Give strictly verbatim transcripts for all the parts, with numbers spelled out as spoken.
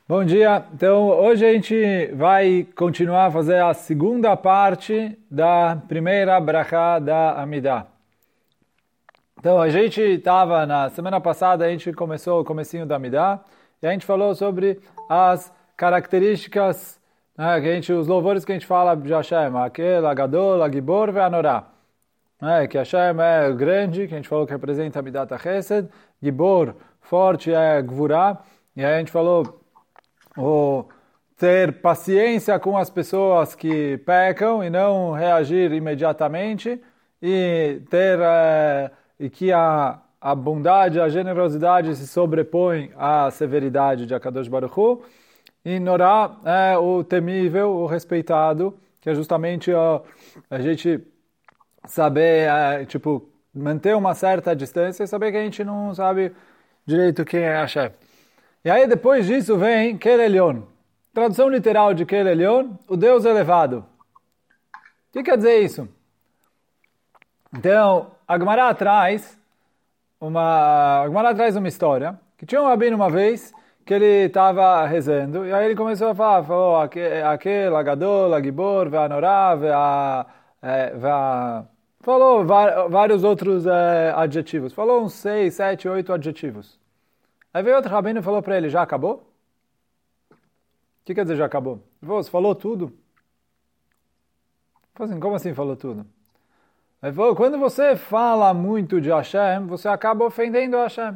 Bom dia. Então, hoje a gente vai continuar a fazer a segunda parte da primeira brachá da Amidah. Então, a gente estava, na semana passada, a gente começou o comecinho da Amidah, e a gente falou sobre as características, né, que a gente, os louvores que a gente fala de Hashem, aquele, Agadol, Agibor e Anorá. Né, que Hashem é grande, que a gente falou que representa Amidat HaChesed, Gibor, forte, é Gvurá, e aí a gente falou o ter paciência com as pessoas que pecam e não reagir imediatamente, e ter é, e que a, a bondade, a generosidade se sobrepõe à severidade de Akadosh Baruch Hu. E Norá é o temível, o respeitado, que é justamente a, a gente saber, é, tipo, manter uma certa distância e saber que a gente não sabe direito quem é Hashem. E aí depois disso vem Kel Elyon. Tradução literal de Kel Elyon, o Deus elevado. O que quer dizer isso? Então, a Gemara traz uma, a Gemara traz uma história, que tinha um rabino uma vez, que ele estava rezando, e aí ele começou a falar, falou, aquele, Agadol, Agibor, Ve'anorá, Ve'a... Ve'a... Falou vários outros é, adjetivos. Falou uns seis, sete, oito adjetivos. Aí veio outro rabino e falou para ele, já acabou? O que quer dizer já acabou? Ele falou, você falou tudo? Ele falou assim, como assim falou tudo? Ele falou, quando você fala muito de Hashem, você acaba ofendendo Hashem.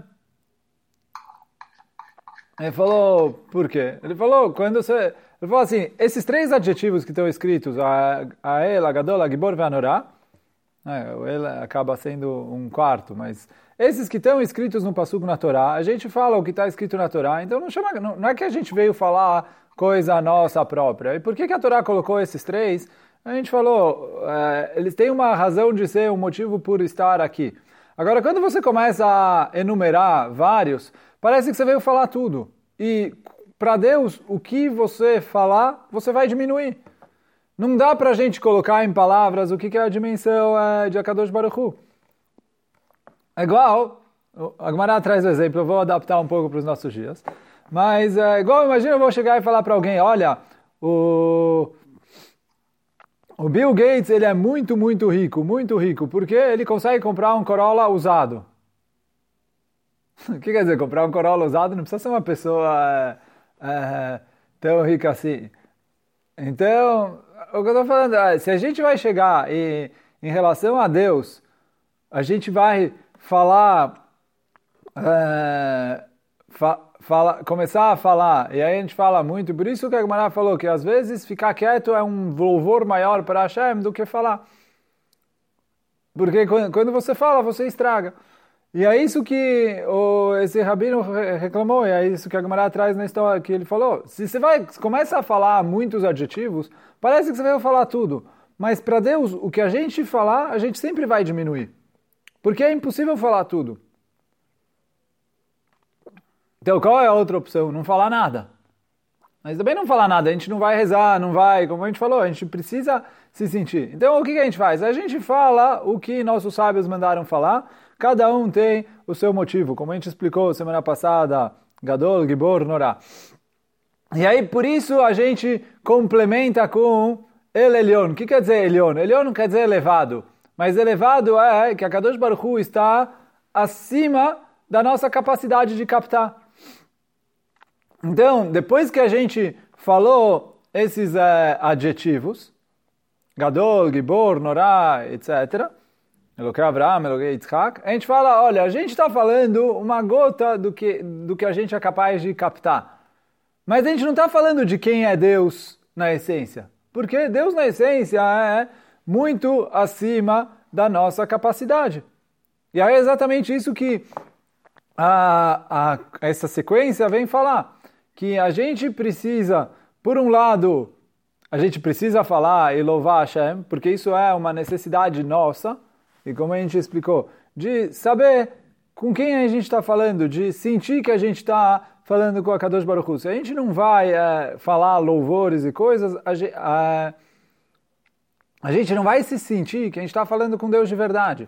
Ele falou, por quê? Ele falou, quando você... Ele falou assim, esses três adjetivos que estão escritos, a El, Agadol, Agibor, Ve'anorá, ele acaba sendo um quarto, mas esses que estão escritos no Passuco na Torá, a gente fala o que está escrito na Torá, então não, chama, não, não é que a gente veio falar coisa nossa própria. E por que, que a Torá colocou esses três? A gente falou, é, eles têm uma razão de ser, um motivo por estar aqui. Agora, quando você começa a enumerar vários, parece que você veio falar tudo. E para Deus, o que você falar, você vai diminuir. Não dá para a gente colocar em palavras o que é a dimensão é, de Akadosh Baruch Hu. É igual, a Gemara traz o exemplo, eu vou adaptar um pouco para os nossos dias, mas é igual, imagina eu vou chegar e falar para alguém, olha, o, o Bill Gates, ele é muito, muito rico, muito rico, porque ele consegue comprar um Corolla usado. O que quer dizer, comprar um Corolla usado não precisa ser uma pessoa é, é, tão rica assim. Então, o que eu estou falando é, se a gente vai chegar e, em relação a Deus, a gente vai falar, é, fa, fala, começar a falar, e aí a gente fala muito, por isso que a Gemara falou que às vezes ficar quieto é um louvor maior para Hashem do que falar. Porque quando, quando você fala, você estraga. E é isso que o, esse rabino reclamou, e é isso que a Gemara traz na história que ele falou. Se você vai, começa a falar muitos adjetivos, parece que você vai falar tudo. Mas para Deus, o que a gente falar, a gente sempre vai diminuir. Porque é impossível falar tudo. Então qual é a outra opção? Não falar nada. Mas também não falar nada, a gente não vai rezar, não vai, como a gente falou, a gente precisa se sentir. Então o que a gente faz? A gente fala o que nossos sábios mandaram falar, cada um tem o seu motivo, como a gente explicou semana passada, Gadol, Gibor, Norá. E aí por isso a gente complementa com El Elyon. O que quer dizer Elyon? Elyon não quer dizer elevado, mas elevado é que a Kadosh Baruch Hu está acima da nossa capacidade de captar. Então, depois que a gente falou esses é, adjetivos, Gadol, Gibor, Norá, etcétera, Elokei Avraham, Elokei Yitzhak, a gente fala, olha, a gente está falando uma gota do que, do que a gente é capaz de captar. Mas a gente não está falando de quem é Deus na essência. Porque Deus na essência é muito acima da nossa capacidade. E é exatamente isso que a, a, essa sequência vem falar. Que a gente precisa, por um lado, a gente precisa falar e louvar Hashem, porque isso é uma necessidade nossa, e como a gente explicou, de saber com quem a gente está falando, de sentir que a gente está falando com a Kadosh Baruch Hu. Se a gente não vai é, falar louvores e coisas, a gente, a, a gente não vai se sentir que a gente está falando com Deus de verdade.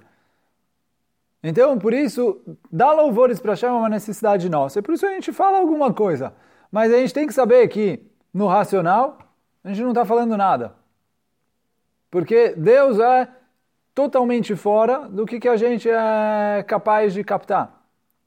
Então, por isso, dar louvores para Hashem é uma necessidade nossa, e por isso a gente fala alguma coisa. Mas a gente tem que saber que no racional a gente não está falando nada. Porque Deus é totalmente fora do que, que a gente é capaz de captar.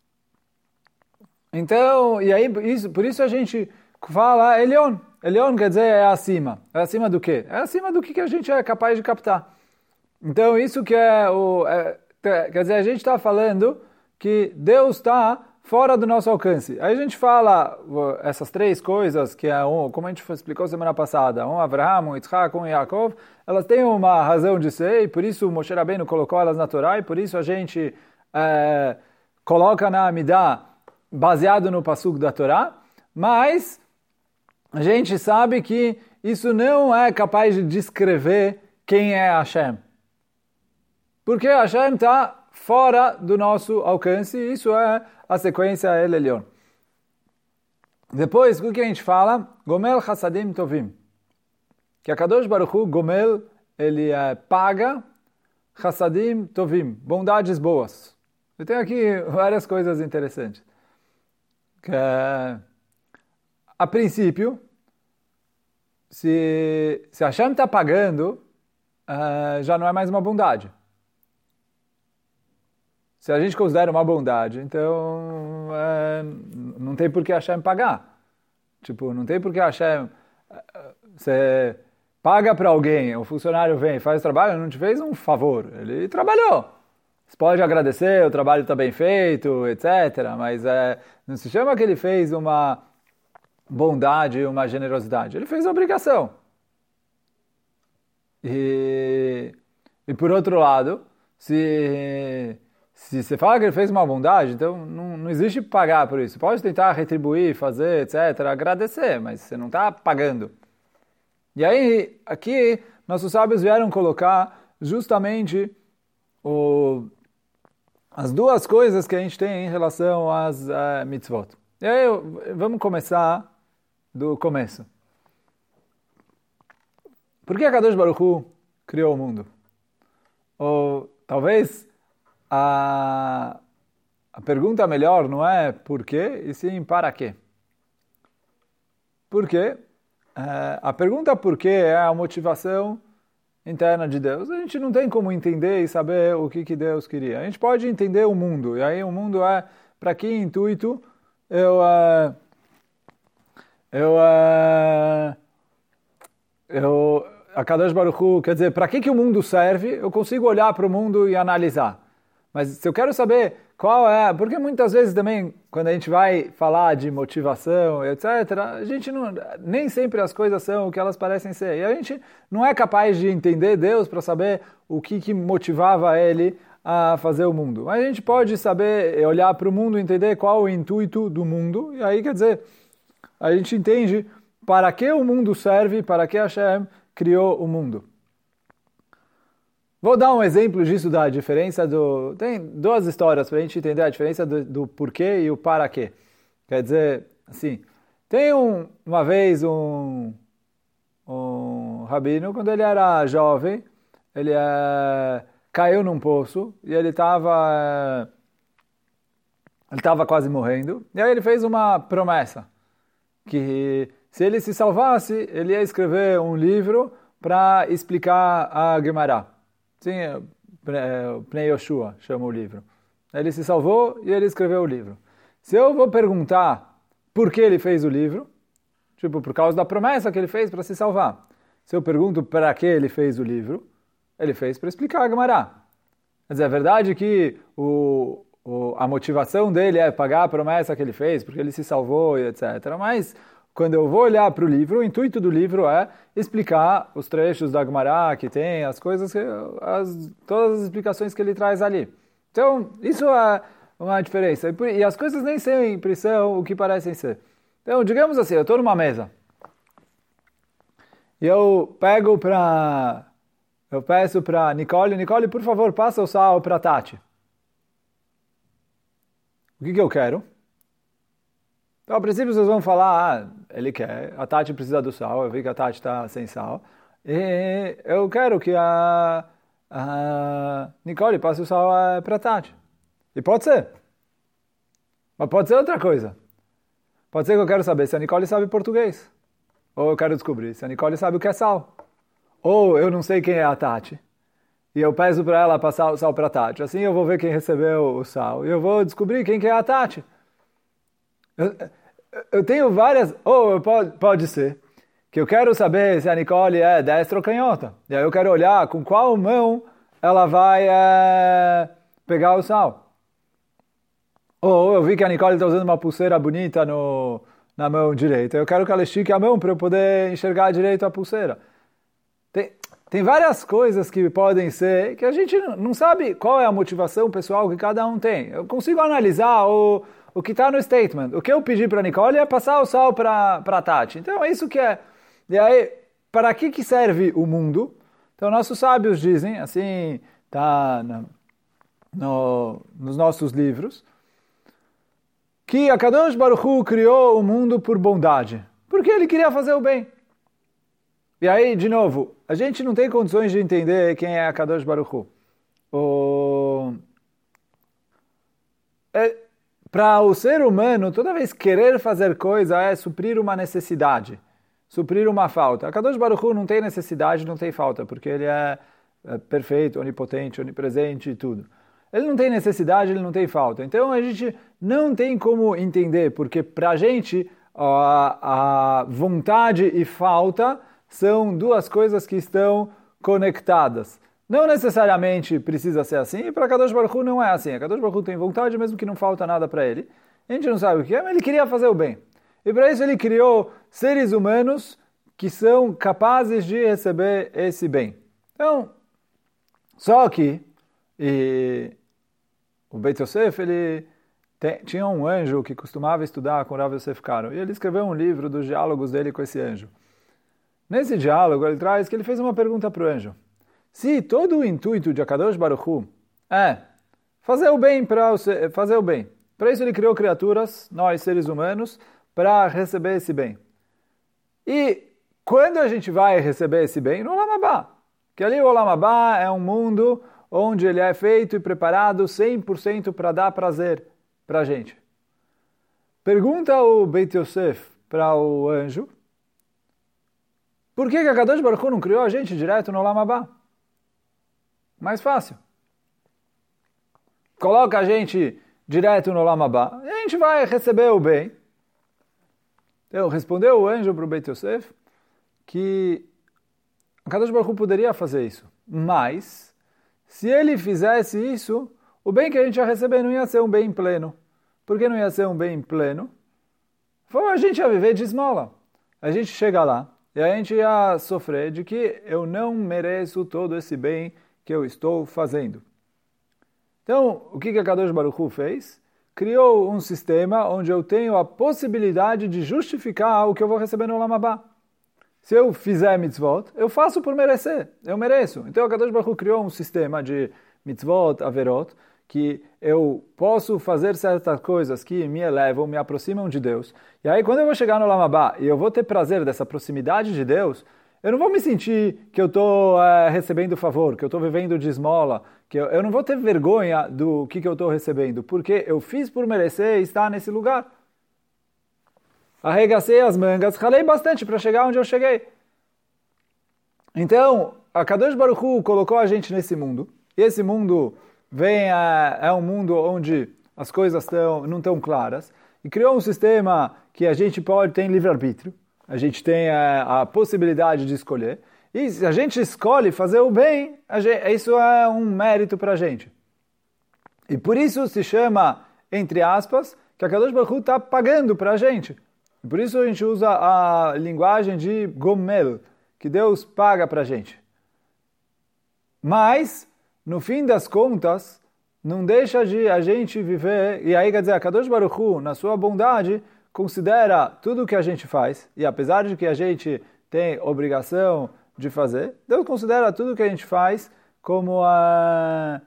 Então, e aí, isso, por isso a gente fala Elion. Elion quer dizer é acima. É acima do quê? É acima do que, que a gente é capaz de captar. Então, isso que é o... É, quer dizer, a gente está falando que Deus está fora do nosso alcance. Aí a gente fala essas três coisas, que é um, como a gente explicou semana passada, um Avraham, um Yitzhak, um Yaakov, elas têm uma razão de ser, e por isso o Moshe Rabbeinu colocou elas na Torá, e por isso a gente é, coloca na Amidah baseado no Pasuk da Torá, mas a gente sabe que isso não é capaz de descrever quem é Hashem. Porque Hashem está fora do nosso alcance, isso é a sequência El Elyon. Depois, o que a gente fala? Gomel Chassadim Tovim. Que a Kadosh Baruch Hu, Gomel, ele é, paga Chassadim Tovim, bondades boas. Eu tenho aqui várias coisas interessantes. Que, a princípio, se, se Hashem está pagando, uh, já não é mais uma bondade. Se a gente considera uma bondade, então é, não tem por que Hashem pagar. Tipo, não tem por que Hashem... Você paga para alguém, o funcionário vem e faz o trabalho, não te fez um favor. Ele trabalhou. Você pode agradecer, o trabalho está bem feito, etcétera. Mas é, não se chama que ele fez uma bondade, uma generosidade. Ele fez a obrigação. E, e por outro lado, se... Se você fala que ele fez uma bondade, então não, não existe pagar por isso. Você pode tentar retribuir, fazer, etcétera, agradecer, mas você não está pagando. E aí, aqui, nossos sábios vieram colocar justamente o, as duas coisas que a gente tem em relação às uh, mitzvot. E aí, vamos começar do começo. Por que a Kadosh Baruch Hu criou o mundo? Ou talvez... A, a pergunta melhor não é por quê, e sim para quê. Por quê? É, a pergunta por quê é a motivação interna de Deus. A gente não tem como entender e saber o que, que Deus queria. A gente pode entender o mundo, e aí o mundo é para que intuito eu... Uh, eu, uh, eu a Kadosh Baruch Hu, quer dizer, para que, que o mundo serve, eu consigo olhar para o mundo e analisar. Mas se eu quero saber qual é... Porque muitas vezes também, quando a gente vai falar de motivação, etcétera, a gente não... Nem sempre as coisas são o que elas parecem ser. E a gente não é capaz de entender Deus para saber o que, que motivava ele a fazer o mundo. Mas a gente pode saber, olhar para o mundo, entender qual o intuito do mundo. E aí, quer dizer, a gente entende para que o mundo serve, para que Hashem criou o mundo. Vou dar um exemplo disso da diferença do... Tem duas histórias para a gente entender a diferença do, do porquê e o para quê. Quer dizer, assim, tem um, uma vez um, um rabino, quando ele era jovem, ele é, caiu num poço e ele estava é, ele estava quase morrendo. E aí ele fez uma promessa, que se ele se salvasse, ele ia escrever um livro para explicar a Gemara. Sim, o Pnei Yoshua chama o livro. Ele se salvou e ele escreveu o livro. Se eu vou perguntar por que ele fez o livro, tipo, por causa da promessa que ele fez para se salvar. Se eu pergunto para que ele fez o livro, ele fez para explicar a Gemara. Quer dizer, é verdade que o, o, a motivação dele é pagar a promessa que ele fez, porque ele se salvou e etcétera. Mas... Quando eu vou olhar para o livro, o intuito do livro é explicar os trechos da Gemara que tem, as coisas, que, as, todas as explicações que ele traz ali. Então, isso é uma diferença. E as coisas nem sempre são o que parecem ser. Então, digamos assim, eu estou numa mesa. E eu pego para... Eu peço para Nicole, Nicole, por favor, passa o sal para Tati. O que, que eu quero? Então, a princípio, vocês vão falar, ah, ele quer, a Tati precisa do sal, eu vi que a Tati está sem sal, e eu quero que a, a Nicole passe o sal para a Tati. E pode ser. Mas pode ser outra coisa. Pode ser que eu quero saber se a Nicole sabe português. Ou eu quero descobrir se a Nicole sabe o que é sal. Ou eu não sei quem é a Tati. E eu peço para ela passar o sal para a Tati. Assim eu vou ver quem recebeu o sal. E eu vou descobrir quem que é a Tati. Eu, eu tenho várias... Ou pode, pode ser que eu quero saber se a Nicole é destra ou canhota. E aí eu quero olhar com qual mão ela vai é, pegar o sal. Ou eu vi que a Nicole está usando uma pulseira bonita no, na mão direita. Eu quero que ela estique a mão para eu poder enxergar direito a pulseira. Tem, tem várias coisas que podem ser que a gente não sabe qual é a motivação pessoal que cada um tem. Eu consigo analisar o, o que está no statement. O que eu pedi para a Nicole é passar o sal para a Tati. Então é isso que é. E aí, para que, que serve o mundo? Então nossos sábios dizem, assim está no, nos nossos livros, que a Kadosh Baruch Hu criou o mundo por bondade. Porque ele queria fazer o bem. E aí, de novo, a gente não tem condições de entender quem é a Kadosh Baruch Hu. O... É, para o ser humano, toda vez querer fazer coisa é suprir uma necessidade, suprir uma falta. A Kadosh Baruch Hu não tem necessidade, não tem falta, porque ele é, é perfeito, onipotente, onipresente e tudo. Ele não tem necessidade, ele não tem falta. Então a gente não tem como entender, porque para a gente a, a vontade e falta são duas coisas que estão conectadas. Não necessariamente precisa ser assim, e para Kadosh Baruch Hu não é assim. A Kadosh Baruch Hu tem vontade, mesmo que não falta nada para ele. A gente não sabe o que é, mas ele queria fazer o bem. E para isso ele criou seres humanos que são capazes de receber esse bem. Então, só que e, o Beit Yosef, ele tem, tinha um anjo que costumava estudar com o Rav Yosef Karo, e ele escreveu um livro dos diálogos dele com esse anjo. Nesse diálogo, ele traz que ele fez uma pergunta para o anjo. Se todo o intuito de Akadosh Baruch Hu é fazer o bem para fazer o bem, para isso ele criou criaturas, nós seres humanos, para receber esse bem. E quando a gente vai receber esse bem? No Olam Haba. Que ali o Olam Haba é um mundo onde ele é feito e preparado cem por cento para dar prazer para a gente. Pergunta o Beit Yosef para o anjo, por que que a Kadosh Baruch Hu não criou a gente direto no Olam Haba? Mais fácil. Coloca a gente direto no Olam Haba e a gente vai receber o bem. Então, respondeu o anjo para o Beit Yosef que a Kadosh Baruch Hu poderia fazer isso, mas se ele fizesse isso, o bem que a gente ia receber não ia ser um bem pleno. Por que não ia ser um bem pleno? Foi a gente ia viver de esmola. A gente chega lá e a gente ia sofrer de que eu não mereço todo esse bem que eu estou fazendo. Então, o que que a Kadosh Baruch Hu fez? Criou um sistema onde eu tenho a possibilidade de justificar o que eu vou receber no Olam Haba. Se eu fizer mitzvot, eu faço por merecer, eu mereço. Então a Kadosh Baruch Hu criou um sistema de mitzvot, averot, que eu posso fazer certas coisas que me elevam, me aproximam de Deus. E aí quando eu vou chegar no Olam Haba e eu vou ter prazer dessa proximidade de Deus, eu não vou me sentir que eu estou é, recebendo favor, que eu estou vivendo de esmola, que eu, eu não vou ter vergonha do que, que eu estou recebendo, porque eu fiz por merecer estar nesse lugar. Arregacei as mangas, ralei bastante para chegar onde eu cheguei. Então, a Kadosh Baruch Hu colocou a gente nesse mundo, e esse mundo vem a, é um mundo onde as coisas tão, não estão claras, e criou um sistema que a gente pode ter livre-arbítrio, a gente tem a, a possibilidade de escolher, e se a gente escolhe fazer o bem, gente, isso é um mérito para a gente. E por isso se chama, entre aspas, que a Kadosh Baruch Hu está pagando para a gente. E por isso a gente usa a linguagem de gomel, que Deus paga para a gente. Mas, no fim das contas, não deixa de a gente viver, e aí quer dizer, a Kadosh Baruch Hu, na sua bondade, considera tudo o que a gente faz, e apesar de que a gente tem obrigação de fazer, Deus considera tudo o que a gente faz como a...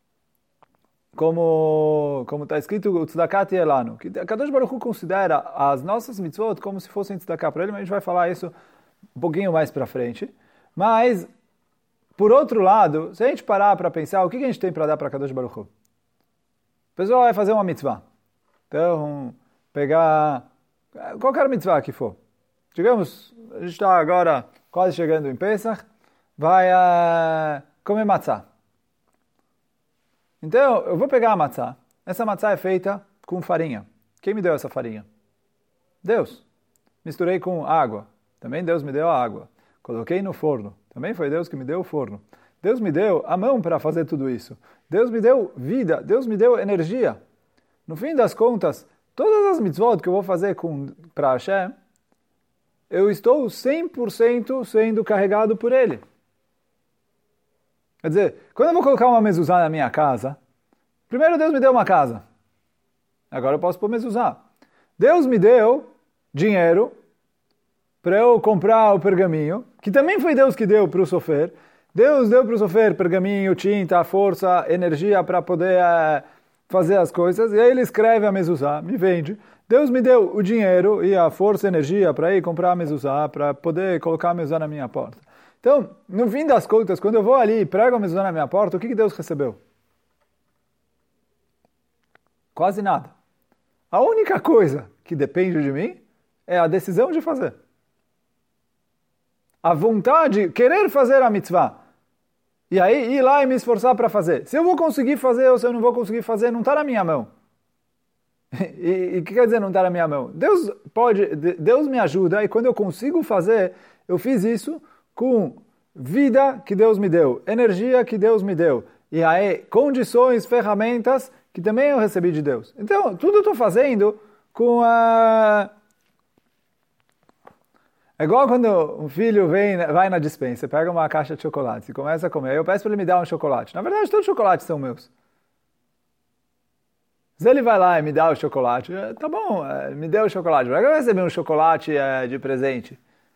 como como está escrito o tzedakah elanu, que a Kadosh Baruch Hu considera as nossas mitzvot como se fossem tzedakah para ele, mas a gente vai falar isso um pouquinho mais para frente. Mas, por outro lado, se a gente parar para pensar, o que a gente tem para dar para Kadosh Baruch Hu? O pessoal vai fazer uma mitzvah. Então, pegar qualquer mitzvah que for. Digamos, a gente está agora quase chegando em Pesach, vai uh, comer matzah. Então, eu vou pegar a matzah. Essa matzah é feita com farinha. Quem me deu essa farinha? Deus. Misturei com água. Também Deus me deu a água. Coloquei no forno. Também foi Deus que me deu o forno. Deus me deu a mão para fazer tudo isso. Deus me deu vida. Deus me deu energia. No fim das contas, todas as mitzvot que eu vou fazer para Hashem, eu estou cem por cento sendo carregado por Ele. Quer dizer, quando eu vou colocar uma mezuzá na minha casa, primeiro Deus me deu uma casa. Agora eu posso pôr mezuzá. Deus me deu dinheiro para eu comprar o pergaminho, que também foi Deus que deu para o sofer. Deus deu para o sofer pergaminho, tinta, força, energia para poder é, fazer as coisas. E aí ele escreve a mezuzá, me vende. Deus me deu o dinheiro e a força e energia para ir comprar a mezuzá, para poder colocar a mezuzá na minha porta. Então, no fim das contas, quando eu vou ali e prego a mezuzá na minha porta, o que, que Deus recebeu? Quase nada. A única coisa que depende de mim é a decisão de fazer. A vontade, querer fazer a mitzvah. E aí ir lá e me esforçar para fazer. Se eu vou conseguir fazer ou se eu não vou conseguir fazer, não está na minha mão. E o que quer dizer não está na minha mão? Deus pode, Deus me ajuda e quando eu consigo fazer, eu fiz isso com vida que Deus me deu, energia que Deus me deu, e aí condições, ferramentas que também eu recebi de Deus. Então, tudo eu estou fazendo com a... É igual quando um filho vem, vai na despensa, pega uma caixa de chocolate e começa a comer, eu peço para ele me dar um chocolate. Na verdade, todos os chocolates são meus. Se ele vai lá e me dá o chocolate, tá bom, me deu o chocolate, mas eu vou receber um chocolate de presente.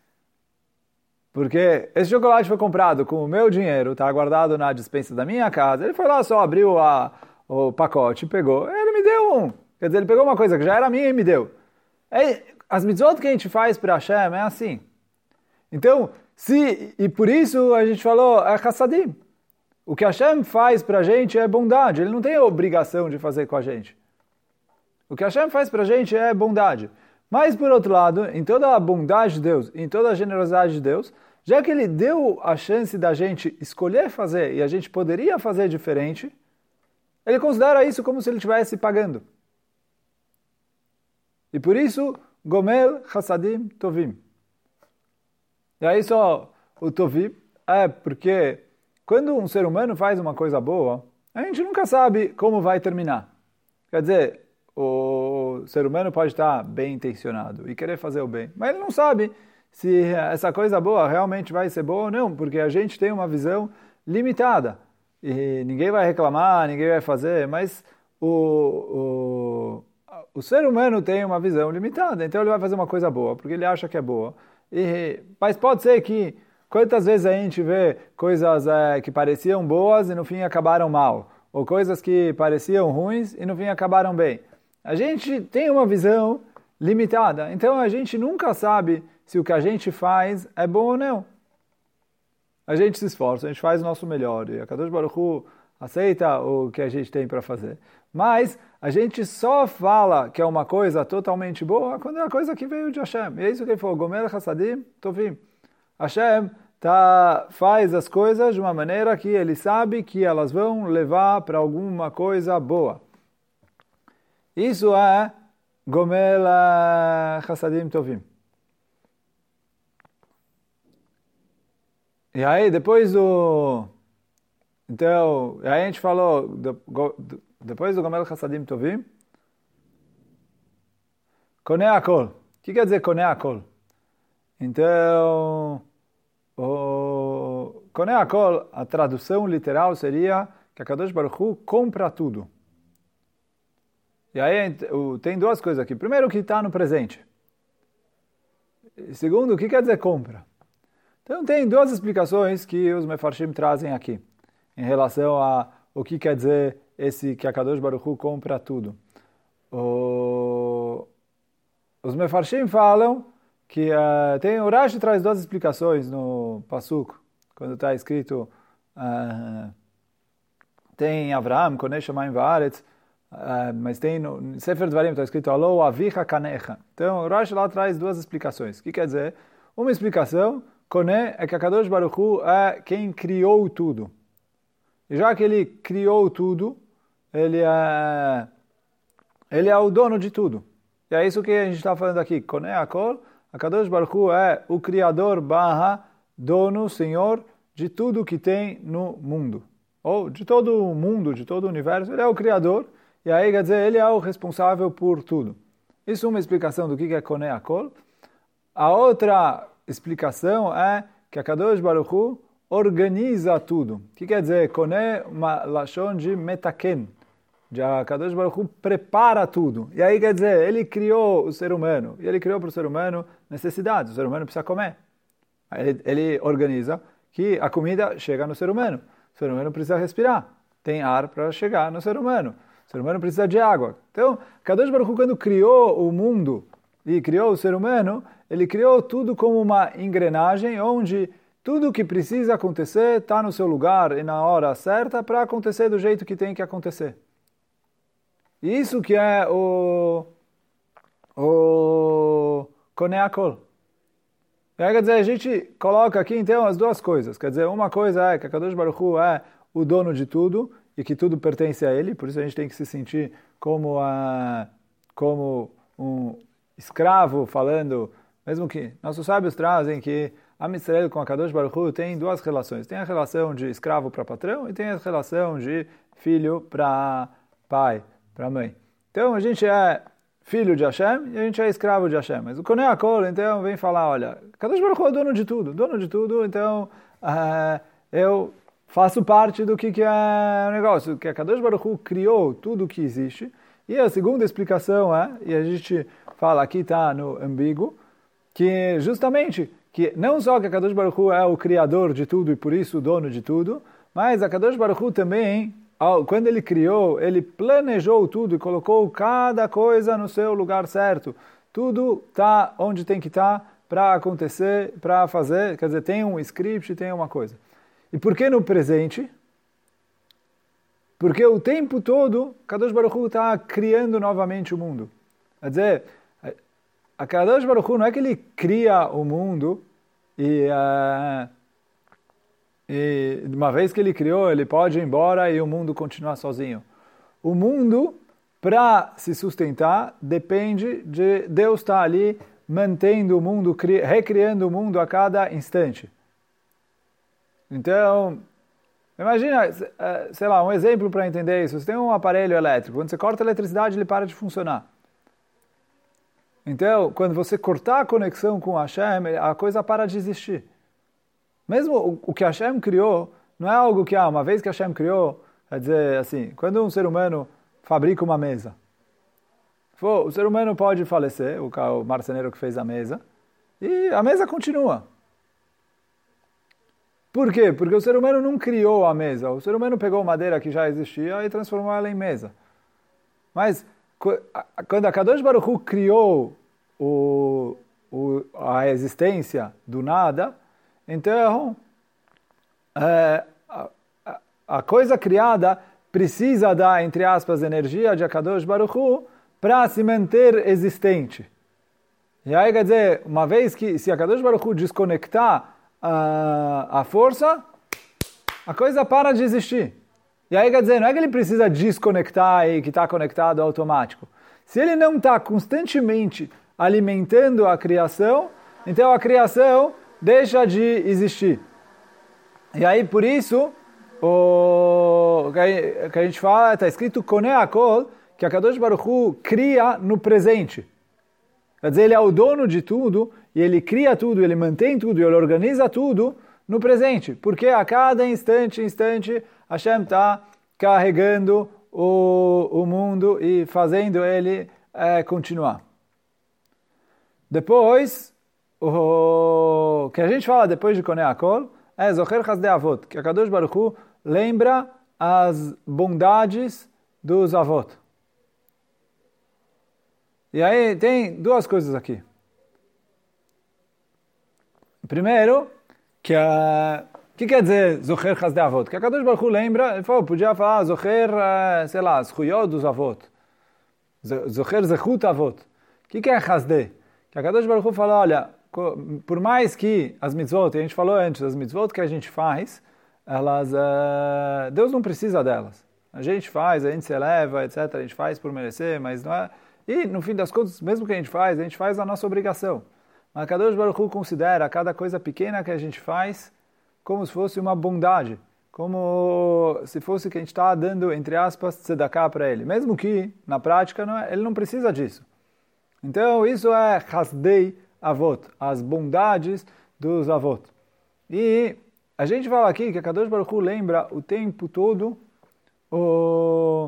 Porque esse chocolate foi comprado com o meu dinheiro, está guardado na despensa da minha casa. Ele foi lá, só abriu a, o pacote, pegou. Ele me deu um. Quer dizer, ele pegou uma coisa que já era minha e me deu. É, as mitzvot que a gente faz para Hashem é assim. Então, se, e por isso a gente falou, é chassadim. O que Hashem faz para a gente é bondade. Ele não tem a obrigação de fazer com a gente. O que Hashem faz para a gente é bondade. Mas, por outro lado, em toda a bondade de Deus, em toda a generosidade de Deus, já que Ele deu a chance da gente escolher fazer e a gente poderia fazer diferente, Ele considera isso como se Ele estivesse pagando. E por isso, Gomel Chassadim Tovim. E aí só o Tovim é porque quando um ser humano faz uma coisa boa, a gente nunca sabe como vai terminar. Quer dizer, o ser humano pode estar bem intencionado e querer fazer o bem, mas ele não sabe se essa coisa boa realmente vai ser boa ou não, porque a gente tem uma visão limitada e ninguém vai reclamar, ninguém vai fazer, mas o, o, o ser humano tem uma visão limitada, então ele vai fazer uma coisa boa porque ele acha que é boa. E, mas pode ser que quantas vezes a gente vê coisas é, que pareciam boas e no fim acabaram mal, ou coisas que pareciam ruins e no fim acabaram bem. A gente tem uma visão limitada, então a gente nunca sabe se o que a gente faz é bom ou não. A gente se esforça, a gente faz o nosso melhor, e a Kadosh Baruch Hu aceita o que a gente tem para fazer. Mas a gente só fala que é uma coisa totalmente boa quando é a coisa que veio de Hashem. E é isso que ele falou, Gomel Chassadim Tovim. Hashem tá, faz as coisas de uma maneira que ele sabe que elas vão levar para alguma coisa boa. Isso é Gomel Chassadim Tovim. E aí, depois do... Então, aí a gente falou, depois do Gomel Chassadim Tovim, Konei Akol. O que quer dizer Konei Akol? Então, o Konei Akol, a tradução literal seria que a Kadosh Baruch Hu compra tudo. E aí tem duas coisas aqui. Primeiro, o que está no presente. E segundo, o que quer dizer compra? Então tem duas explicações que os Mefarshim trazem aqui, em relação a o que quer dizer esse que a Kadosh Baruch Hu compra tudo. O... Os Mefarshim falam que uh, tem, o Rashi traz duas explicações no Pasuk, quando está escrito uh, tem Avraham, Konei Shamayim Vaaretz, uh, mas tem no Sefer Dvarim, está escrito Alo avicha kanecha. Então, o Rashi lá traz duas explicações. O que quer dizer? Uma explicação, Koné, é que a Kadosh Baruch Hu é quem criou tudo. E já que ele criou tudo, ele é, ele é o dono de tudo. E é isso que a gente está falando aqui. Koné Akol, a Kadosh Baruch Hu é o criador barra dono, senhor, de tudo que tem no mundo. Ou de todo o mundo, de todo o universo. Ele é o criador. E aí, quer dizer, ele é o responsável por tudo. Isso é uma explicação do que é Koné Akol. A outra explicação é que a Kadosh Baruch Hu organiza tudo. O que quer dizer? Koné, uma lashon de metaken. A Kadosh Baruch Hu prepara tudo. E aí quer dizer, ele criou o ser humano. E ele criou para o ser humano necessidades. O ser humano precisa comer. Ele, ele organiza que a comida chega no ser humano. O ser humano precisa respirar. Tem ar para chegar no ser humano. O ser humano precisa de água. Então, Kadosh Baruch Hu, quando criou o mundo e criou o ser humano, ele criou tudo como uma engrenagem onde tudo que precisa acontecer está no seu lugar e na hora certa para acontecer do jeito que tem que acontecer. E isso que é o o Koné Akol. Quer dizer, a gente coloca aqui então as duas coisas. Quer dizer, uma coisa é que a Kadosh Baruch Hu é o dono de tudo e que tudo pertence a ele, por isso a gente tem que se sentir como, a, como um escravo falando, mesmo que nossos sábios trazem que a Israel com a Kadosh Baruch Hu tem duas relações. Tem a relação de escravo para patrão e tem a relação de filho para pai, para mãe. Então a gente é filho de Hashem e a gente é escravo de Hashem. Mas o Koné Akol, então, vem falar, olha, Kadosh Baruch Hu é dono de tudo, dono de tudo, então uh, eu faço parte do que, que é o negócio, que a Kadosh Baruch Hu criou tudo o que existe. E a segunda explicação é, e a gente fala aqui, está no ambíguo, que justamente, que não só que a Kadosh Baruch Hu é o criador de tudo e por isso o dono de tudo, mas a Kadosh Baruch Hu também, quando ele criou, ele planejou tudo e colocou cada coisa no seu lugar certo. Tudo está onde tem que estar para acontecer, para fazer, quer dizer, tem um script, tem uma coisa. E por que no presente? Porque o tempo todo, Kadosh Baruch Hu está criando novamente o mundo. Quer dizer, a Kadosh Baruch Hu não é que ele cria o mundo e, uh, e uma vez que ele criou, ele pode ir embora e o mundo continuar sozinho. O mundo, para se sustentar, depende de Deus estar ali mantendo o mundo, recriando o mundo a cada instante. Então, imagina, sei lá, um exemplo para entender isso. Você tem um aparelho elétrico, quando você corta a eletricidade, ele para de funcionar. Então, quando você cortar a conexão com Hashem, a coisa para de existir. Mesmo o que Hashem criou, não é algo que, ah, uma vez que Hashem criou, quer dizer, assim, quando um ser humano fabrica uma mesa, o ser humano pode falecer, o marceneiro que fez a mesa, e a mesa continua. Por quê? Porque o ser humano não criou a mesa. O ser humano pegou madeira que já existia e transformou ela em mesa. Mas quando a Kadosh Baruch Hu criou o, o, a existência do nada, então é, a, a coisa criada precisa da, entre aspas, energia de Kadosh Baruch Hu para se manter existente. E aí, quer dizer, uma vez que se a Kadosh Baruch Hu desconectar a, a força, a coisa para de existir. E aí, quer dizer, não é que ele precisa desconectar e que está conectado automático. Se ele não está constantemente alimentando a criação, então a criação deixa de existir. E aí, por isso, o que a gente fala, está escrito Koné Akol, que a Kadosh Baruch Hu cria no presente. Quer dizer, ele é o dono de tudo, e ele cria tudo, ele mantém tudo, e ele organiza tudo no presente. Porque a cada instante, instante, Hashem está carregando o, o mundo e fazendo ele é, continuar. Depois, o que a gente fala depois de Koné Akol, é Zocher Chasdei Avot, que a Kadosh Baruch Hu lembra as bondades dos avot. E aí tem duas coisas aqui. Primeiro, que a, O que quer dizer Zocher Chazdei Avot? Que a Kadosh Baruch Hu lembra, ele falou, podia falar Zocher, sei lá, Zchuyot dos Avot. Zocher Zechut Avot. O que é Chazdei? Que a Kadosh Baruch Hu falou, olha, por mais que as mitzvot, a gente falou antes, as mitzvot que a gente faz, elas, uh, Deus não precisa delas. A gente faz, a gente se eleva, etcétera. A gente faz por merecer, mas não é... E, no fim das contas, mesmo que a gente faz, a gente faz a nossa obrigação. Mas a Kadosh Baruch Hu considera cada coisa pequena que a gente faz como se fosse uma bondade, como se fosse que a gente está dando, entre aspas, tzedakah para ele. Mesmo que, na prática, não é, ele não precisa disso. Então, isso é Chazdei Avot, as bondades dos Avot. E a gente fala aqui que a Kadosh Baruch Hu lembra o tempo todo o,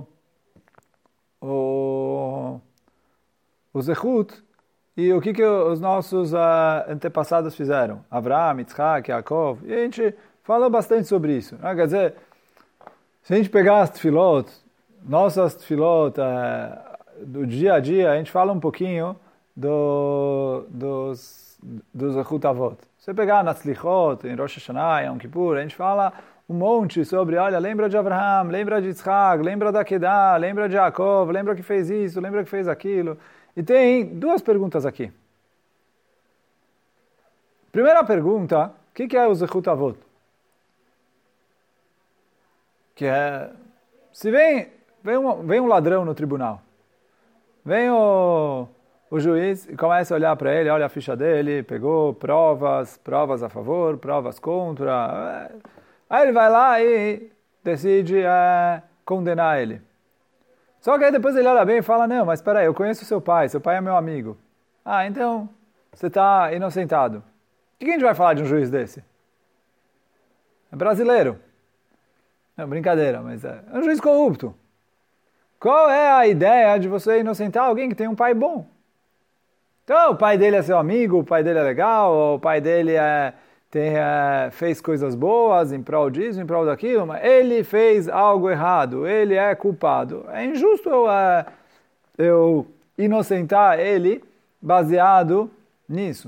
o, o Zechut e o que, que os nossos uh, antepassados fizeram. Avraham, Yitzhak, Yaakov. E a gente fala bastante sobre isso. Né? Quer dizer, se a gente pegar as tefilot, nossas tefilot, uh, do dia a dia, a gente fala um pouquinho do, dos, dos Zechut Avot. Se você pegar nas Slichot, em Rosh Hashanah, em Yom Kippur, a gente fala um monte sobre, olha, lembra de Avraham, lembra de Yitzhak, lembra da Kedah, lembra de Yaakov, lembra que fez isso, lembra que fez aquilo. E tem duas perguntas aqui. Primeira pergunta, o que, que é o Zechut Avot? Que é, se vem, vem, um, vem um ladrão no tribunal, vem o, o juiz e começa a olhar para ele, olha a ficha dele, pegou provas, provas a favor, provas contra. Aí ele vai lá e decide é, condenar ele. Só que aí depois ele olha bem e fala, não, mas espera aí, eu conheço seu pai, seu pai é meu amigo. Ah, então você está inocentado. O que a gente vai falar de um juiz desse? É brasileiro. Não, brincadeira, mas é, é um juiz corrupto. Qual é a ideia de você inocentar alguém que tem um pai bom? Então, o pai dele é seu amigo, o pai dele é legal, ou o pai dele é, tem, é, fez coisas boas em prol disso, em prol daquilo, mas ele fez algo errado, ele é culpado. É injusto eu, é, eu inocentar ele baseado nisso.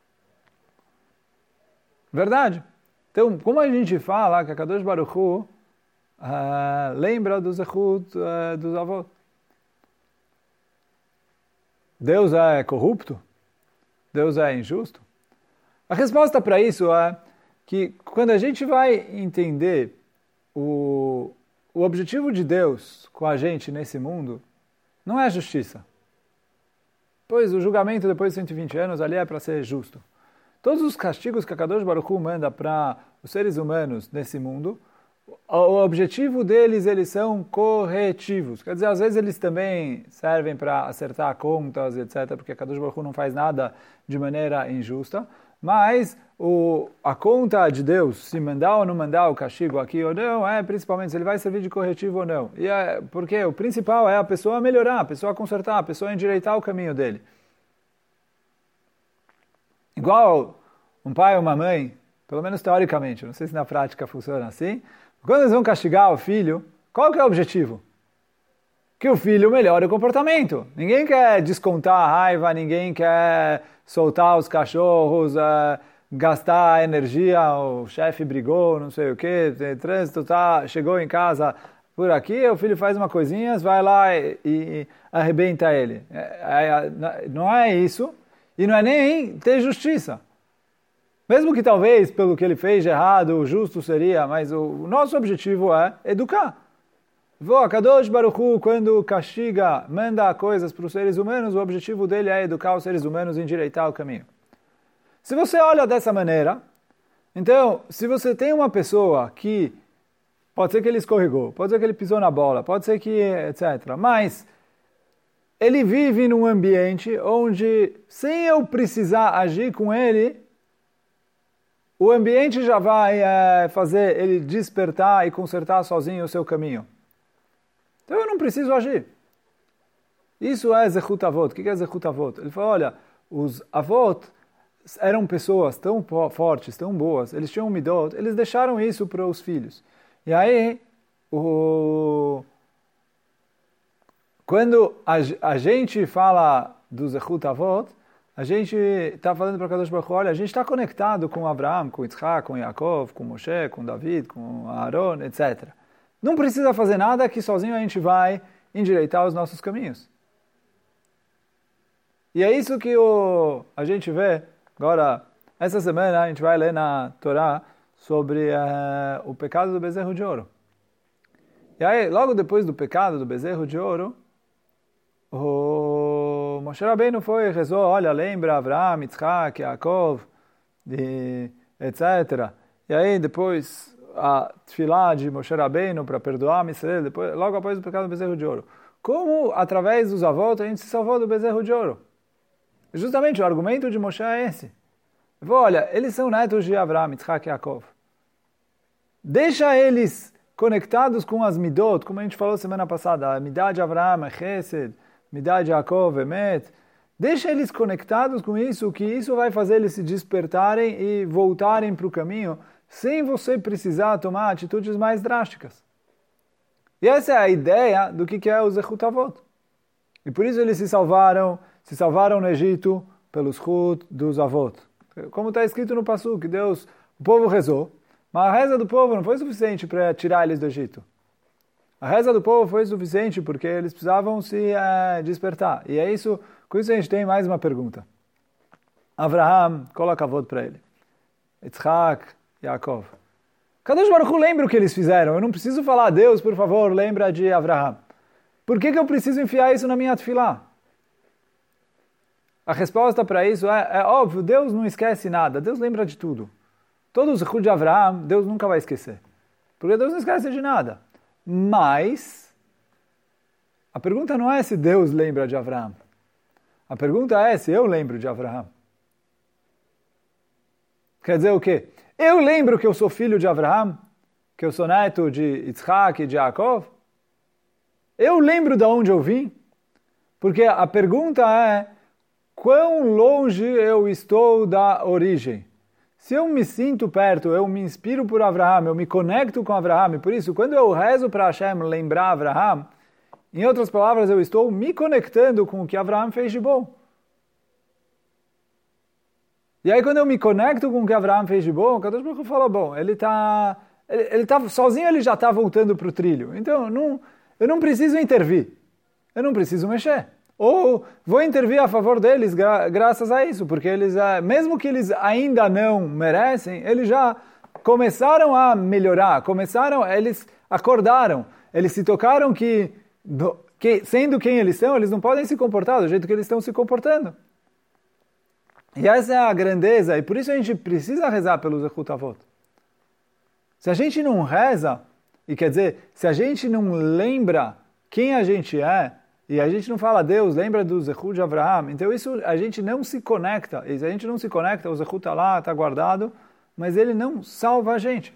Verdade? Então, como a gente fala que a Kadosh Baruch Hu Uh, lembra do Zechut uh, dos avós. Deus é corrupto? Deus é injusto? A resposta para isso é que quando a gente vai entender o, o objetivo de Deus com a gente nesse mundo, não é justiça. Pois o julgamento depois de cento e vinte anos ali é para ser justo. Todos os castigos que a Kadosh Baruch Hu manda para os seres humanos nesse mundo, o objetivo deles, eles são corretivos. Quer dizer, às vezes eles também servem para acertar contas, etcétera, porque a Kadosh Baruch Hu não faz nada de maneira injusta. Mas o, a conta de Deus, se mandar ou não mandar o castigo aqui ou não, é principalmente se ele vai servir de corretivo ou não. E é, porque o principal é a pessoa melhorar, a pessoa consertar, a pessoa endireitar o caminho dele. Igual um pai ou uma mãe, pelo menos teoricamente, não sei se na prática funciona assim. Quando eles vão castigar o filho, qual que é o objetivo? Que o filho melhore o comportamento. Ninguém quer descontar a raiva, ninguém quer soltar os cachorros, uh, gastar energia, o chefe brigou, não sei o que, tem trânsito, tá, chegou em casa por aqui, o filho faz uma coisinha, vai lá e, e arrebenta ele. É, é, não é isso, e não é nem ter justiça. Mesmo que talvez, pelo que ele fez de errado, o justo seria, mas o, o nosso objetivo é educar. A Kadosh Baruch Hu, quando castiga, manda coisas para os seres humanos, o objetivo dele é educar os seres humanos e endireitar o caminho. Se você olha dessa maneira, então, se você tem uma pessoa que, pode ser que ele escorregou, pode ser que ele pisou na bola, pode ser que, etcétera, mas ele vive num ambiente onde, sem eu precisar agir com ele, o ambiente já vai é, fazer ele despertar e consertar sozinho o seu caminho. Então eu não preciso agir. Isso é Zechut Avot. O que é Zechut Avot? Ele falou, olha, os Avot eram pessoas tão fortes, tão boas, eles tinham midot, eles deixaram isso para os filhos. E aí, o... quando a, a gente fala do Zechut Avot, a gente está falando para Kadosh Baruch Hu, olha, a gente está conectado com Abraham, com Yitzhak, com Yaakov, com Moshe, com David, com Aaron, etcétera. Não precisa fazer nada que sozinho a gente vai endireitar os nossos caminhos. E é isso que o, a gente vê agora, essa semana a gente vai ler na Torá sobre uh, o pecado do bezerro de ouro. E aí, logo depois do pecado do bezerro de ouro, o Moshe Rabbeinu foi e rezou, olha, lembra Avraham, Yitzhak, Yaakov, e etcétera. E aí depois a tefilá de Moshe Rabbeinu para perdoar Israel, depois, logo após o pecado do bezerro de ouro. Como, através dos avós, a gente se salvou do bezerro de ouro? Justamente o argumento de Moshe é esse. Ele falou, olha, eles são netos de Avraham, Yitzhak e Yaakov. Deixa eles conectados com as midot, como a gente falou semana passada, a midah de Avraham é Chesed, midah de Yaakov é Emet. Deixa eles conectados com isso, que isso vai fazer eles se despertarem e voltarem para o caminho, sem você precisar tomar atitudes mais drásticas. E essa é a ideia do que é o Zechut Avot. E por isso eles se salvaram, se salvaram no Egito pelos Zechut dos Avot. Como está escrito no Pasuk, que Deus, o povo rezou, mas a reza do povo não foi suficiente para tirar eles do Egito. A reza do povo foi suficiente porque eles precisavam se é, despertar. E é isso, com isso a gente tem mais uma pergunta. Avraham, coloca avô para ele. Yitzhak, Yaakov. Kadosh Baruch Hu lembra o que eles fizeram. Eu não preciso falar, Deus, por favor, lembra de Avraham. Por que, que eu preciso enfiar isso na minha tefilá? A resposta para isso é, é óbvio, Deus não esquece nada. Deus lembra de tudo. Todos os Zechut de Avraham, Deus nunca vai esquecer. Porque Deus não esquece de nada. Mas, a pergunta não é se Deus lembra de Avraham. A pergunta é se eu lembro de Avraham. Quer dizer o quê? Eu lembro que eu sou filho de Avraham, que eu sou neto de Yitzhak e de Yaakov. Eu lembro de onde eu vim. Porque a pergunta é, quão longe eu estou da origem? Se eu me sinto perto, eu me inspiro por Avraham, eu me conecto com Avraham, e por isso, quando eu rezo para Hashem lembrar Avraham, em outras palavras, eu estou me conectando com o que Avraham fez de bom. E aí, quando eu me conecto com o que Avraham fez de bom, o Kadosh Baruch Hu fala, bom, ele está ele, ele tá, sozinho ele já está voltando para o trilho. Então, não, eu não preciso intervir, eu não preciso mexer. Ou vou intervir a favor deles gra graças a isso, porque eles, mesmo que eles ainda não merecem, eles já começaram a melhorar, começaram, eles acordaram, eles se tocaram que, do, que, sendo quem eles são, eles não podem se comportar do jeito que eles estão se comportando. E essa é a grandeza, e por isso a gente precisa rezar pelos Zechut Avot. Se a gente não reza, e quer dizer, se a gente não lembra quem a gente é, e a gente não fala, Deus, lembra do Zechut de Avraham. Então isso a gente não se conecta. E se a gente não se conecta, o Zechut está lá, está guardado, mas ele não salva a gente.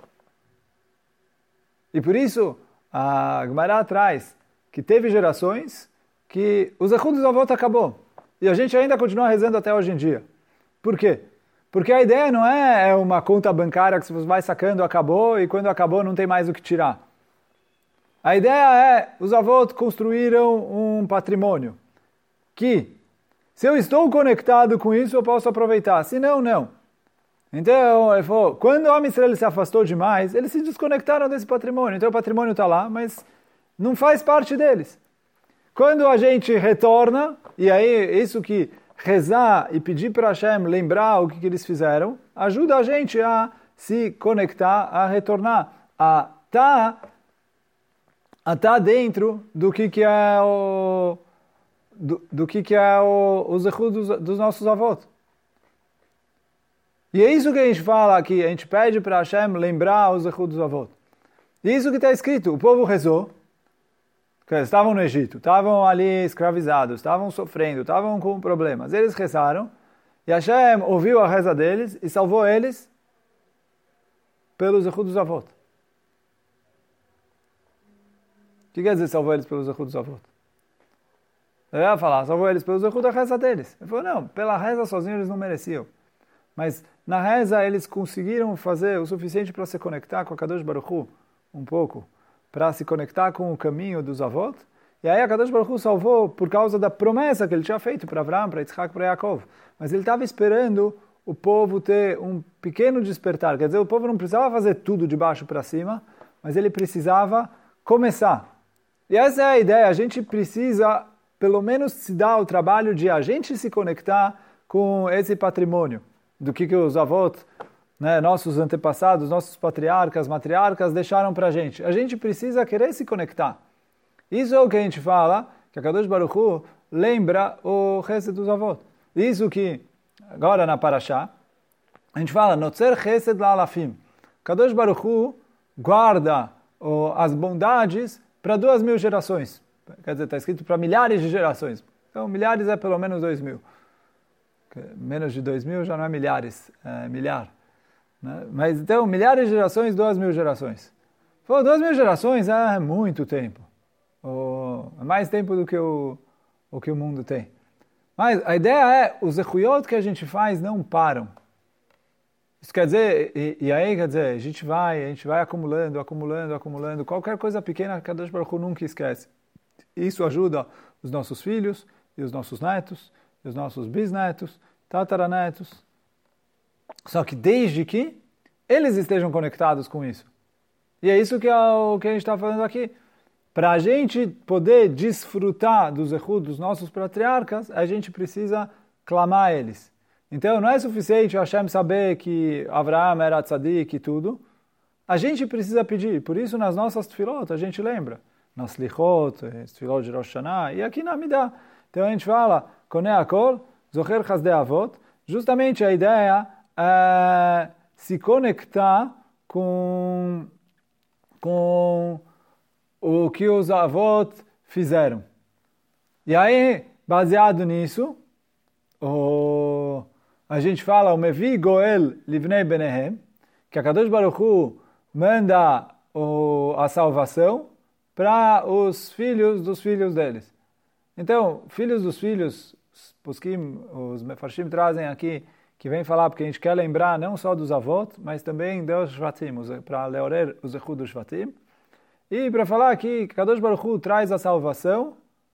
E por isso, a Gemara traz que teve gerações que o Zechut dos Avot acabou. E a gente ainda continua rezando até hoje em dia. Por quê? Porque a ideia não é uma conta bancária que você vai sacando, acabou, e quando acabou não tem mais o que tirar. A ideia é, os avós construíram um patrimônio, que se eu estou conectado com isso, eu posso aproveitar, se não, não. Então, ele falou, quando o Am Yisrael se afastou demais, eles se desconectaram desse patrimônio. Então o patrimônio está lá, mas não faz parte deles. Quando a gente retorna, e aí isso que rezar e pedir para Hashem lembrar o que, que eles fizeram, ajuda a gente a se conectar, a retornar, a estar... Tá está dentro do que, que é o do, do que, que é o, o Zechut dos, dos nossos avós. E é isso que a gente fala aqui, a gente pede para Hashem lembrar o Zechut dos avós. E isso que está escrito, o povo rezou, que estavam no Egito, estavam ali escravizados, estavam sofrendo, estavam com problemas. Eles rezaram, e Hashem ouviu a reza deles e salvou eles pelo Zechut dos avós. O que quer dizer salvou eles pelos Zechut dos Avot? Eu ia falar, salvou eles pelos Zechut da reza deles. Ele falou, não, pela reza sozinho eles não mereciam. Mas na reza eles conseguiram fazer o suficiente para se conectar com a Kadosh Baruch Hu, um pouco, para se conectar com o caminho dos Avot, E aí a Kadosh Baruch Hu salvou por causa da promessa que ele tinha feito para Avraham, para Yitzhak, para Yaakov. Mas ele estava esperando o povo ter um pequeno despertar. Quer dizer, o povo não precisava fazer tudo de baixo para cima, mas ele precisava começar. E essa é a ideia. A gente precisa, pelo menos, se dar o trabalho de a gente se conectar com esse patrimônio. Do que, que os avós, né, nossos antepassados, nossos patriarcas, matriarcas deixaram para a gente. A gente precisa querer se conectar. Isso é o que a gente fala, que a Kadosh Baruch Hu lembra o Chesed dos avós. Isso que, agora na Parashá, a gente fala, Notzer Chesed la'alafim. Kadosh Baruch Hu guarda oh, as bondades para duas mil gerações. Quer dizer, está escrito para milhares de gerações. Então, milhares é pelo menos dois mil. Menos de dois mil já não é milhares, é milhar. Né? Mas, então, milhares de gerações, duas mil gerações. Pô, duas mil gerações é muito tempo. Oh, é mais tempo do que o, o que o mundo tem. Mas a ideia é, os zechuyot que a gente faz não param. Isso quer dizer, e, e aí quer dizer, a gente vai, a gente vai acumulando, acumulando, acumulando, qualquer coisa pequena, Kadosh Baruch Hu nunca esquece. Isso ajuda os nossos filhos, e os nossos netos, e os nossos bisnetos, tataranetos. Só que desde que eles estejam conectados com isso. E é isso que é o que a gente está falando aqui. Para a gente poder desfrutar dos zechut dos nossos patriarcas, a gente precisa clamar a eles. Então, não é suficiente o Hashem saber que Avraham era tzadik e tudo. A gente precisa pedir. Por isso, nas nossas tefilot, a gente lembra. Nas lichot, tefilot de Rosh Hashanah, e aqui na Amidah. Então, a gente fala, Konei Akol, Zocher Chazdei Avot. Justamente a ideia é se conectar com... com o que os avós fizeram. E aí, baseado nisso, o, a gente fala o Mevi Goel Livnei Benehem, que a Kadosh Baruch Hu manda o, a salvação para os filhos dos filhos deles. Então, filhos dos filhos, os poskim, os mefarshim trazem aqui, que vem falar, porque a gente quer lembrar não só dos avós, mas também dos Shvatim, para leorer os zechut dos Shvatim. E para falar aqui, que Kadosh Baruch Hu traz a salvação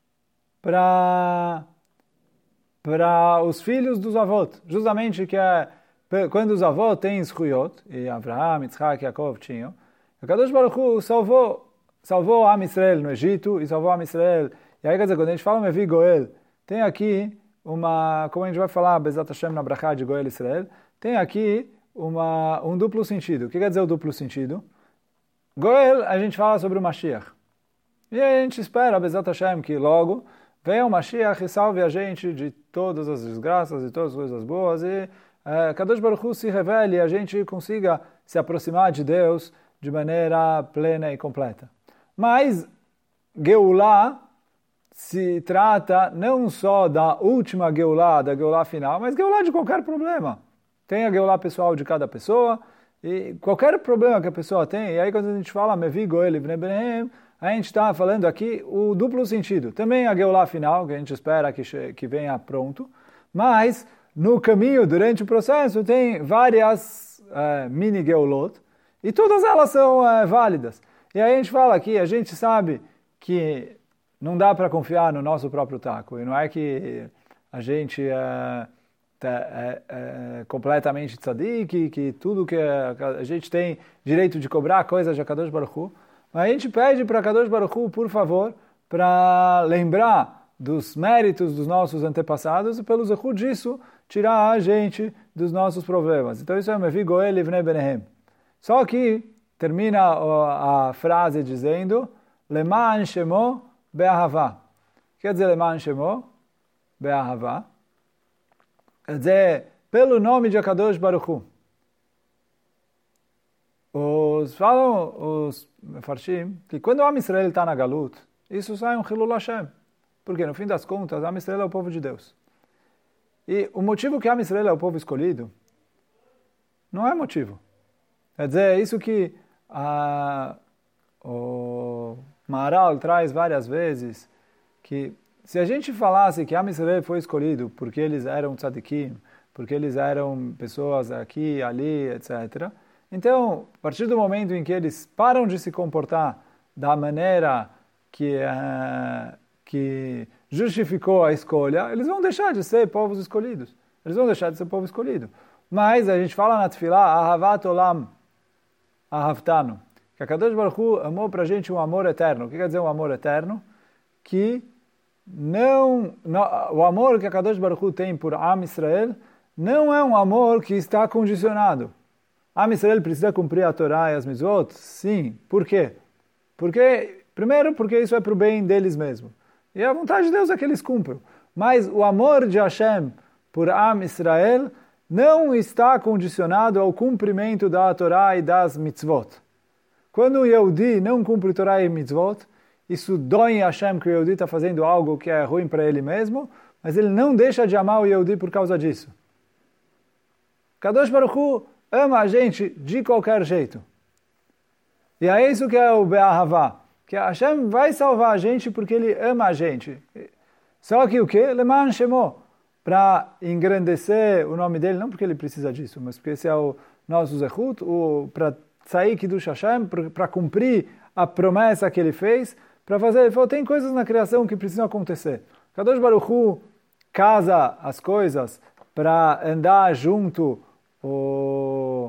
para para os filhos dos avós. Justamente que é, quando os avós têm Zechuyot, e Avraham, Yitzhak e Yaakov tinham, Kadosh Baruch Hu salvou, salvou Am Israel no Egito, e salvou Am Israel. E aí, quer dizer, quando a gente fala Mevi Goel, tem aqui uma, como a gente vai falar, Bezat Hashem na Brachá de Goel Israel, tem aqui uma, um duplo sentido. O que quer dizer o duplo sentido? Goel, a gente fala sobre o Mashiach. E a gente espera, Bezat Hashem, que logo venha o Mashiach e salve a gente de todas as desgraças e todas as coisas boas e uh, Kadosh Baruch Hu se revele e a gente consiga se aproximar de Deus de maneira plena e completa. Mas Geulah se trata não só da última Geulah, da Geulah final, mas Geulah de qualquer problema. Tem a Geulah pessoal de cada pessoa, e qualquer problema que a pessoa tem, e aí quando a gente fala Mevi Goel Livnei Benehem, a gente está falando aqui o duplo sentido. Também a Geulah final, que a gente espera que, que venha pronto, mas no caminho, durante o processo, tem várias uh, mini Geulot, e todas elas são uh, válidas. E aí a gente fala aqui, a gente sabe que não dá para confiar no nosso próprio taco, e não é que a gente... Uh, É, é, é completamente tzadik, que tudo que a, a gente tem direito de cobrar coisas de Kadosh Baruch Hu, mas a gente pede para Kadosh Baruch Hu, por favor, para lembrar dos méritos dos nossos antepassados e pelo zechut disso tirar a gente dos nossos problemas. Então isso é Mevi Goel Livnei Benehem. Só que termina a, a frase dizendo Leman Shemo Be'ahavá. Quer dizer Leman Shemo Be'ahavá? Quer dizer, pelo nome de Akadosh Baruch Hu. Os, falam os Mefarshim que quando o Am Israel está na Galut, isso sai um Hilul Hashem. Porque no fim das contas, Am Israel é o povo de Deus. E o motivo que Am Israel é o povo escolhido não é motivo. Quer dizer, é isso que a, o Maharal traz várias vezes, que se a gente falasse que Am Israel foi escolhido porque eles eram tzadikim, porque eles eram pessoas aqui, ali, etcétera, então, a partir do momento em que eles param de se comportar da maneira que, uh, que justificou a escolha, eles vão deixar de ser povos escolhidos. Eles vão deixar de ser povo escolhido. Mas a gente fala na Tefilá, Ahavat Olam Ahavtanu, que a Kadosh Baruch Hu amou para a gente um amor eterno. O que quer dizer um amor eterno? Que não, não, o amor que a Kadosh Baruch Hu tem por Am Israel não é um amor que está condicionado. Am Israel precisa cumprir a Torá e as Mitzvot? Sim. Por quê? Porque, primeiro, porque isso é para o bem deles mesmos. E a vontade de Deus é que eles cumpram. Mas o amor de Hashem por Am Israel não está condicionado ao cumprimento da Torá e das Mitzvot. Quando o Yehudi não cumpre Torá e Mitzvot, isso dói em Hashem que o Yehudi está fazendo algo que é ruim para ele mesmo, mas ele não deixa de amar o Yehudi por causa disso. Kadosh Baruch Hu ama a gente de qualquer jeito. E é isso que é o Be'ahavá, que Hashem vai salvar a gente porque ele ama a gente. Só que o quê? Leman Shemo, para engrandecer o nome dele, não porque ele precisa disso, mas porque esse é o nosso Zechut, para sair Kiddush Hashem, para cumprir a promessa que ele fez, para fazer, ele falou, tem coisas na criação que precisam acontecer. Kadosh Baruch Hu casa as coisas para andar junto o,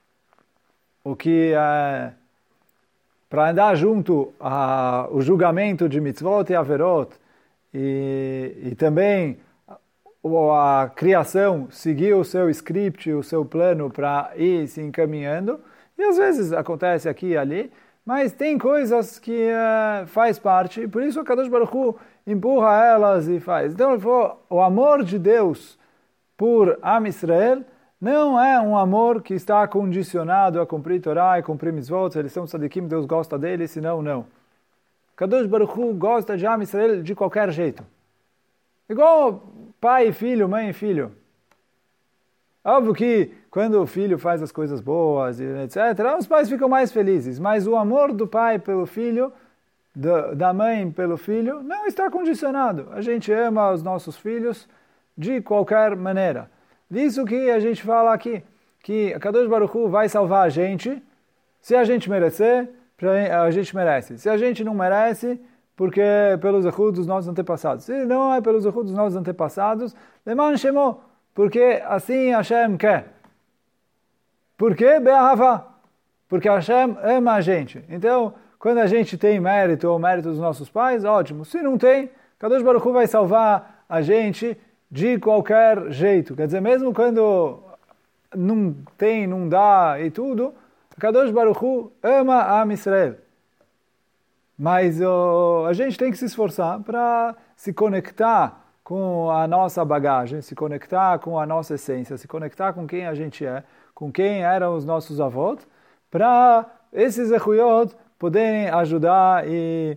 o que é, para andar junto a, o julgamento de mitzvot e averot, e, e também a criação seguir o seu script, o seu plano para ir se encaminhando, e às vezes acontece aqui e ali, mas tem coisas que uh, faz parte, e por isso a Kadosh Baruch Hu empurra elas e faz. Então ele falou, o amor de Deus por Am Israel não é um amor que está condicionado a cumprir Torá e cumprir mitzvot, eles são tzadikim, Deus gosta deles, senão não. Kadosh Baruch Hu gosta de Am Israel de qualquer jeito. Igual pai e filho, mãe e filho. Óbvio que quando o filho faz as coisas boas, etcétera, os pais ficam mais felizes. Mas o amor do pai pelo filho, da mãe pelo filho, não está condicionado. A gente ama os nossos filhos de qualquer maneira. Disso que a gente fala aqui, que a Kadosh Baruch Hu vai salvar a gente, se a gente merecer, a gente merece. Se a gente não merece, porque é pelos erros dos nossos antepassados. Se não é pelos erros dos nossos antepassados, Leman Shemo, porque assim Hashem quer. Por quê? Be'ahavá. Porque Hashem ama a gente. Então, quando a gente tem mérito ou mérito dos nossos pais, ótimo. Se não tem, Kadosh Baruch Hu vai salvar a gente de qualquer jeito. Quer dizer, mesmo quando não tem, não dá e tudo, Kadosh Baruch Hu ama Am Israel. Mas uh, a gente tem que se esforçar para se conectar com a nossa bagagem, se conectar com a nossa essência, se conectar com quem a gente é, com quem eram os nossos avós, para esses Echuyot poderem ajudar e,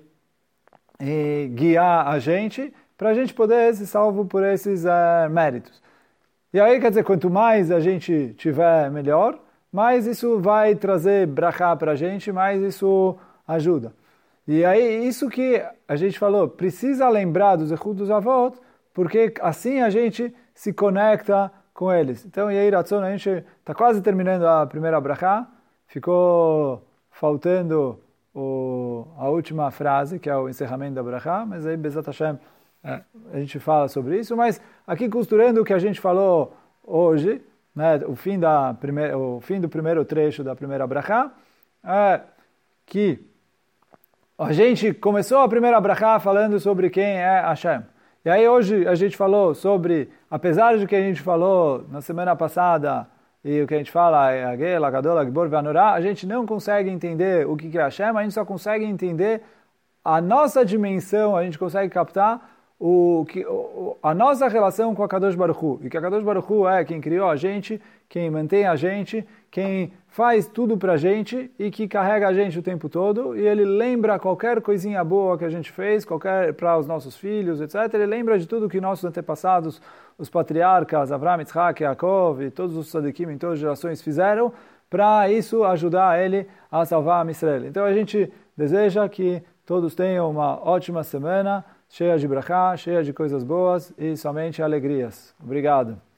e guiar a gente, para a gente poder ser salvo por esses uh, méritos. E aí, quer dizer, quanto mais a gente tiver, melhor, mais isso vai trazer brachá para a gente, mais isso ajuda. E aí, isso que a gente falou, precisa lembrar dos Echut dos avós, porque assim a gente se conecta com eles. Então, e aí, Ratzon, a gente está quase terminando a primeira brachá, ficou faltando o, a última frase, que é o encerramento da brachá, mas aí, Bezat Hashem, é, a gente fala sobre isso, mas aqui costurando o que a gente falou hoje, né, o, fim da primeira, o fim do primeiro trecho da primeira brachá, é que a gente começou a primeira brachá falando sobre quem é Hashem. E aí hoje a gente falou sobre, apesar de que a gente falou na semana passada, e o que a gente fala é Agel, Agadol, Agbor, Vanorá, a gente não consegue entender o que é Hashem, a gente só consegue entender a nossa dimensão, a gente consegue captar o, que, o, a nossa relação com a Kadosh Baruch Hu. E que a Kadosh Baruch Hu é quem criou a gente, quem mantém a gente, quem faz tudo pra gente e que carrega a gente o tempo todo, e ele lembra qualquer coisinha boa que a gente fez, qualquer para os nossos filhos, etcétera. Ele lembra de tudo que nossos antepassados, os patriarcas, Avraham, Yitzhak, Yaakov e todos os tzadikim em todas as gerações fizeram, para isso ajudar ele a salvar a Israel. Então a gente deseja que todos tenham uma ótima semana, cheia de brachá, cheia de coisas boas e somente alegrias. Obrigado.